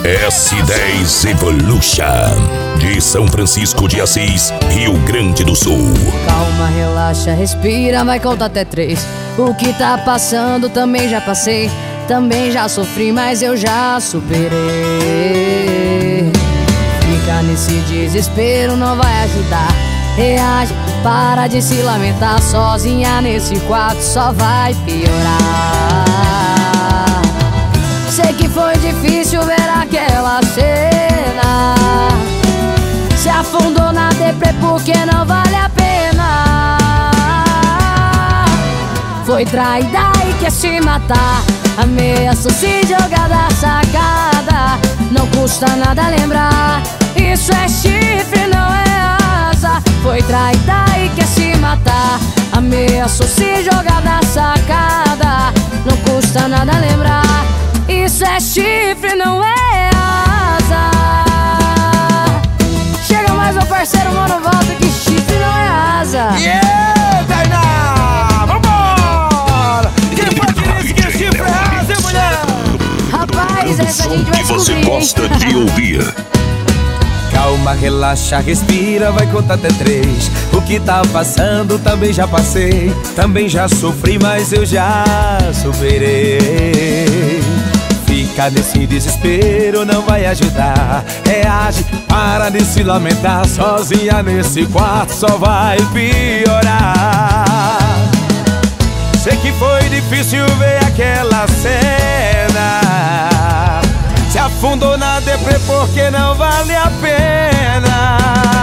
S10 Evolution, de São Francisco de Assis, Rio Grande do Sul. Calma, relaxa, respira, vai contar até 3. O que tá passando também já passei, também já sofri, mas eu já superei. Ficar nesse desespero não vai ajudar. Reage, para de se lamentar. Sozinha nesse quarto só vai piorar. Sei que foi difícil ver aquela cena. Se afundou na deprê porque não vale a pena. Foi traída e quer se matar. Ameaçou se jogar da sacada. Não custa nada lembrar. Isso é chifre, não é asa. Foi traída e quer se matar. Ameaçou se jogar da sacada. Não custa nada lembrar. Isso é chifre, não é asa. Chega mais, meu parceiro, mano, volta que chifre não é asa. Yeah, Tainá! Vambora! Quem pode dizer que chifre é asa, mulher? Rapaz, essa a gente vai que você descobrir, gosta de ouvir. Calma, relaxa, respira, vai contar até 3. O que tá passando também já passei, também já sofri, mas eu já superei. Ficar nesse desespero não vai ajudar. Reage, para de se lamentar. Sozinha nesse quarto só vai piorar. Sei que foi difícil ver aquela cena. Se afundou na deprê porque não vale a pena.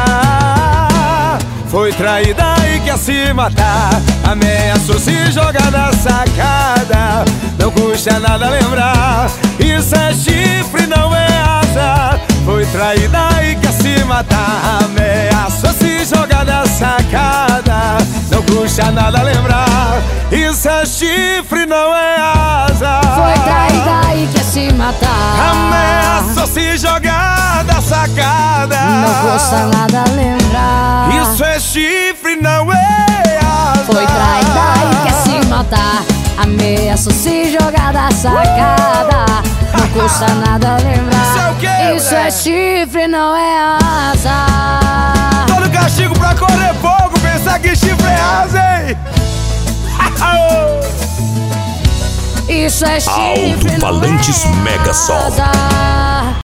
Foi traída e quer se matar. Ameaçou se jogar da sacada. Não custa nada lembrar. Isso é chifre, não é asa. Foi traída e quer se matar. Ameaçou se jogar da sacada. Não custa nada lembrar. Isso é chifre, não é asa. Foi traída e quer se matar. Ameaçou se jogar da sacada. Não custa nada lembrar. Isso é chifre, não é asa. Foi traída e quer se matar. Ameaçou se jogar da sacada. Não custa nada lembrar. Isso é o quê, Isso é chifre, não é asa. Todo castigo pra correr fogo, pensar que chifre é asa, hein? Isso é chifre, não é Alto-falantes Mega Som. asa.